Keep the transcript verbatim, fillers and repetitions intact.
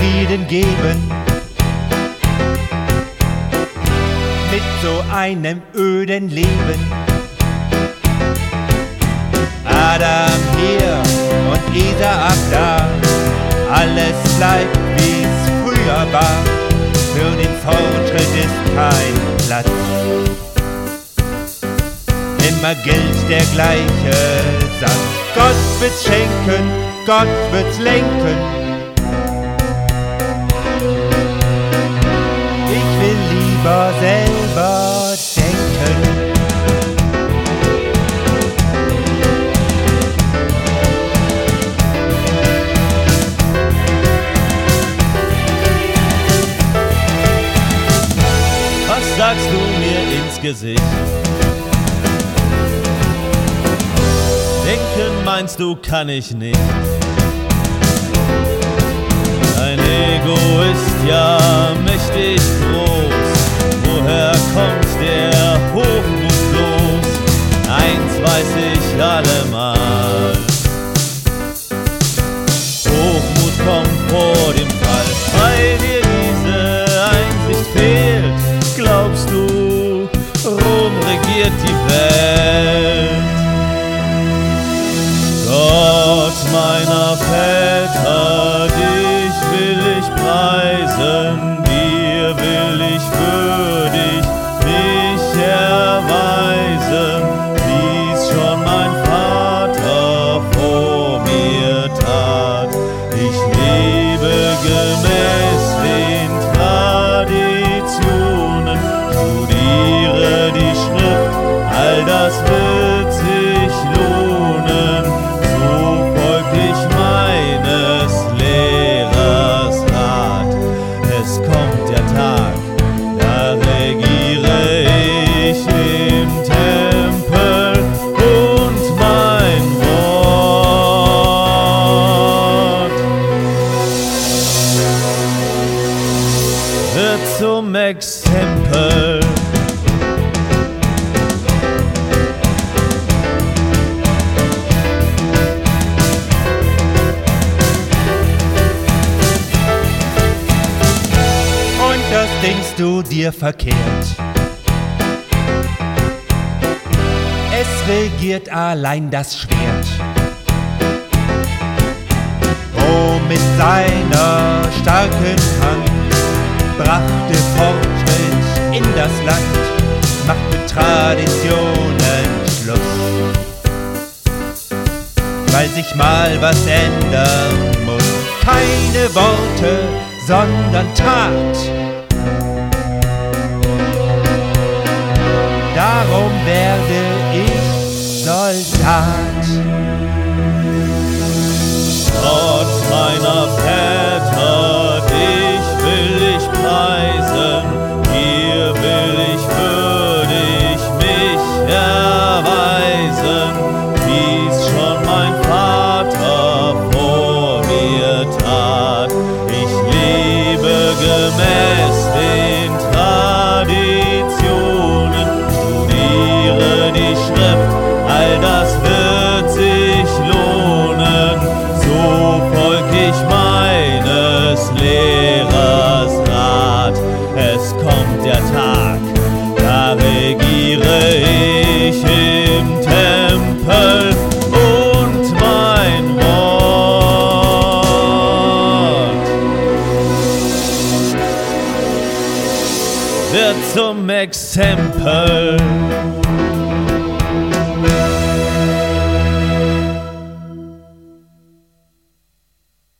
Frieden geben. Mit so einem öden Leben. Adam hier und Isaak da, alles bleibt wie's früher war. Für den Fortschritt ist kein Platz. Immer gilt der gleiche Satz. Gott wird's schenken, Gott wird's lenken. Ich will lieber selber denken. Was sagst du mir ins Gesicht? Denken meinst du, kann ich nicht. Dein Ego ist ja mächtig groß. Woher kommt der Hochmut bloß? Eins weiß ich allemal. Hochmut kommt vor dem Fall, weil dir diese Einsicht fehlt. Glaubst du, Rom regiert die Welt? Gott meiner Väter, dich will ich preisen, dir will ich würdig mich erweisen, wie's schon mein Vater vor mir tat. Ich lebe gemäß den Traditionen, studiere die Schrift, all das wird sich lohnen. Kommt der Tag, da regiere ich im Tempel und mein Wort wird zum Exempel. Denkst du dir verkehrt? Es regiert allein das Schwert. Oh, mit seiner starken Hand brachte Fortschritt in das Land, macht mit Traditionen Schluss, weil sich mal was ändern muss. Keine Worte, sondern Tat. Darum werde ich Soldat. Gott meiner Väter, dich will ich preisen, dir will ich würdig mich erweisen, wie's schon mein Vater vor mir tat. Ich lebe gemäß den Traditionen, die Schrift, all das wird sich lohnen, so folg ich meines Lehrers Rat. Es kommt der Tag, da regiere ich im Tempel und mein Wort wird zum Exempel.